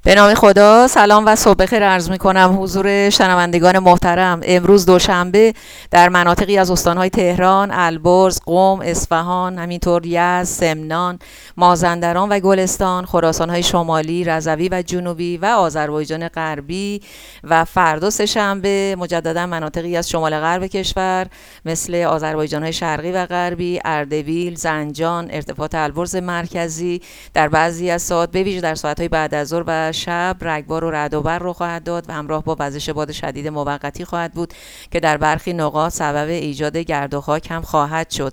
به نام خدا. سلام و صبح بخیر عرض می کنم حضور شنوندگان محترم. امروز دوشنبه در مناطقی از استانهای تهران، البرز، قم، اصفهان، همینطور یزد، سمنان، مازندران و گلستان، خراسان‌های شمالی، رضوی و جنوبی و آذربایجان غربی و فردا سه‌شنبه مجددا مناطقی از شمال غرب کشور مثل آذربایجان‌های شرقی و غربی، اردبیل، زنجان، ارتفاعات البرز مرکزی در بعضی از ساعات به ویژه در ساعت‌های بعد از ظهر و شب رگبار و رعد و برق رو خواهد داد و همراه با وزش باد شدید موقتی خواهد بود که در برخی نقاط سبب ایجاد گرد و خاک هم خواهد شد.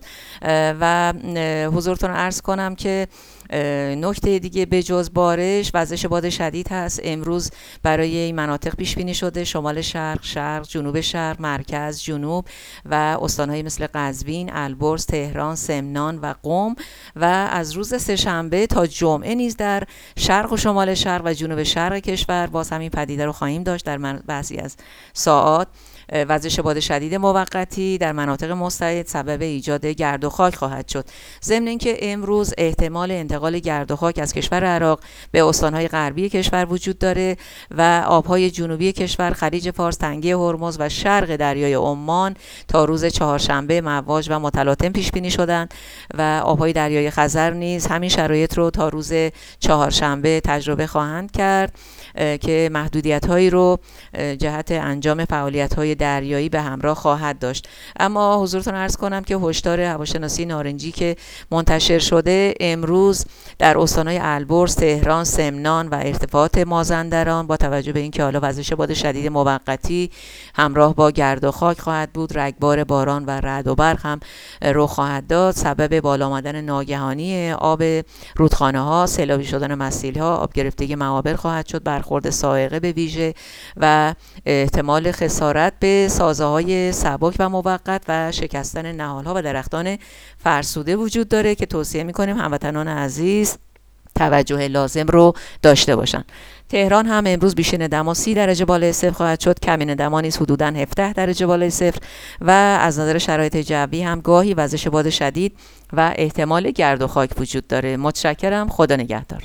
و حضورتون عرض کنم که نکته دیگه به جز بارش وزش باد شدید هست. امروز برای این مناطق پیش بینی شده: شمال شرق، جنوب شرق، مرکز، جنوب و استان‌های مثل قزوین، البرز، تهران، سمنان و قم. و از روز سه‌شنبه تا جمعه نیز در شرق و شمال شرق و جنوب شرق کشور باز همین پدیده رو خواهیم داشت. در بعضی از ساعات وزش باد شدید موقتی در مناطق مستعد سبب ایجاد گرد و خاک خواهد شد. ضمن اینکه امروز احتمال انتقال گرد و خاک از کشور عراق به استان‌های غربی کشور وجود داره و آب‌های جنوبی کشور، خلیج فارس، تنگه هرمز و شرق دریای عمان تا روز چهارشنبه مواج و متلاطم پیش بینی شدند و آب‌های دریای خزر نیز همین شرایط رو تا روز چهارشنبه تجربه خواهند کرد که محدودیت‌هایی رو جهت انجام فعالیت‌های دریایی به همراه خواهد داشت. اما حضورتون عرض کنم که هشدار هواشناسی نارنجی که منتشر شده امروز در استان‌های البرز، تهران، سمنان و ارتفاعات مازندران با توجه به اینکه حالا وزش باد شدید موقتی همراه با گرد و خاک خواهد بود، رگبار باران و رعد و برق هم رخ خواهد داد، سبب بالا آمدن ناگهانی آب رودخانه‌ها، سیلابی شدن مسیل‌ها، آب گرفتگی معابر خواهد شد، برخورد صاعقه به ویژه و احتمال خسارت به سازه‌های سبک و موقت و شکستن نهال‌ها و درختان فرسوده وجود داره که توصیه می‌کنیم هموطنان عزیز توجه لازم رو داشته باشن. تهران هم امروز بیشین دما 30 درجه بالای صفر خواهد شد، کمین دما نیز حدوداً 17 درجه بالای صفر و از نظر شرایط جوی هم گاهی وزش باد شدید و احتمال گرد و خاک وجود داره. متشکرم. خدا نگهدار.